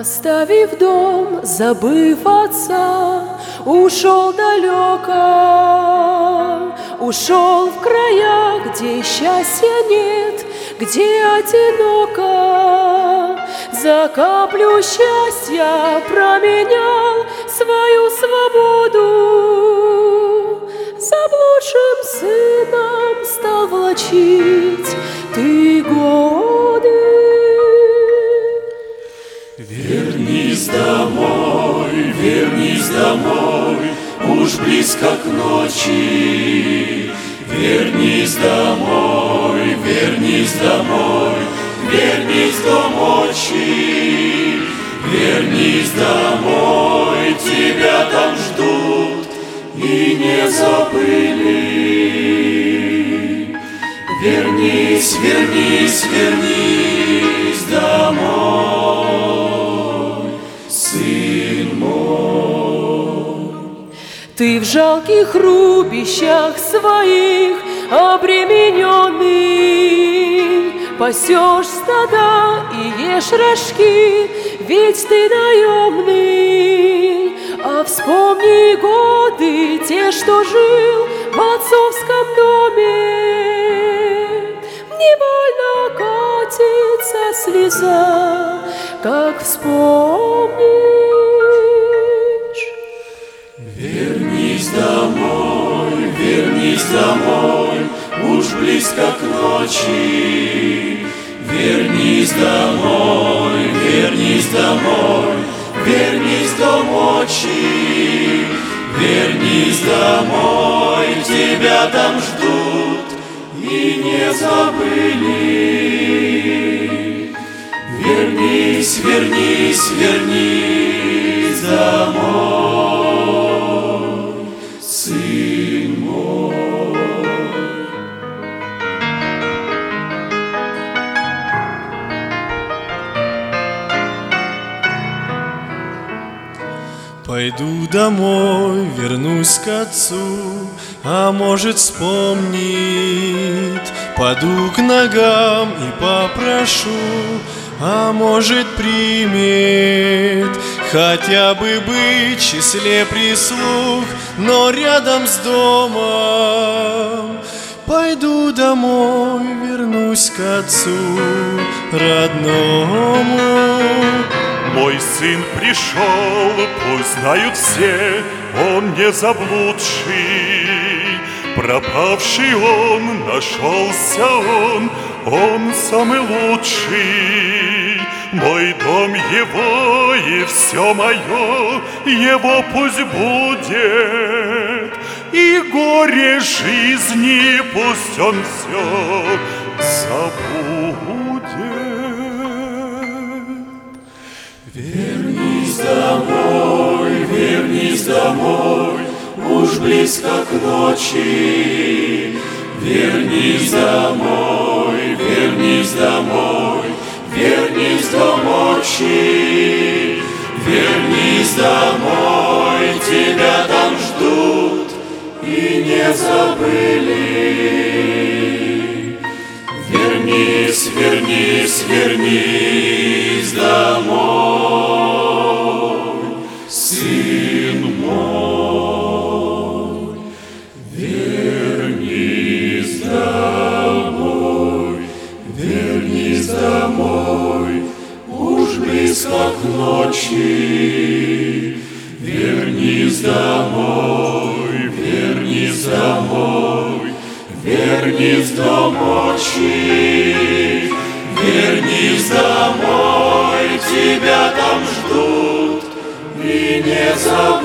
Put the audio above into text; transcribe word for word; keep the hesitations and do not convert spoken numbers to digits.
Оставив дом, забыв отца, ушел далеко, ушел в края, где счастья нет, где одиноко. За каплю счастья променял свою свободу, заблудшим сыном стал влачить ты годы. Вернись домой, вернись домой, уж близко к ночи. Вернись домой, вернись домой, вернись в дом отчий. Вернись домой, тебя там ждут и не забыли. Вернись, вернись, вернись домой, сын мой. Ты в жалких рубищах своих обремененный, пасешь стада и ешь рожки, ведь ты наемный. А вспомни годы те, что жил в отцовском доме. Невольно катится слеза, как вспомнишь. Вернись домой, вернись домой, уж близко к ночи. Вернись домой, вернись домой, вернись в дом отчий. Вернись домой, тебя там ждут и не забыли. Вернись, вернись, вернись домой, сын мой. Пойду домой, вернусь к отцу, а может вспомнит. Паду к ногам и попрошу, а может примет. Хотя бы быть в числе прислуг, но рядом с домом. Пойду домой, вернусь к отцу родному. Мой сын пришел, пусть знают все, он не заблудший. Пропавший он, нашелся он, он самый лучший. Мой дом его и все мое, его пусть будет. И горе жизни пусть он все забудет. Вернись домой, вернись домой, уж близко к ночи. Вернись домой, вернись домой, вернись в дом отчий. Вернись домой, тебя там ждут и не забыли. Вернись, вернись, вернись домой, сын мой. Вернись домой, вернись домой, уж близко к ночи. Вернись домой, вернись домой, вернись в дом отчий. Вернись домой, тебя там ждут и не забудут.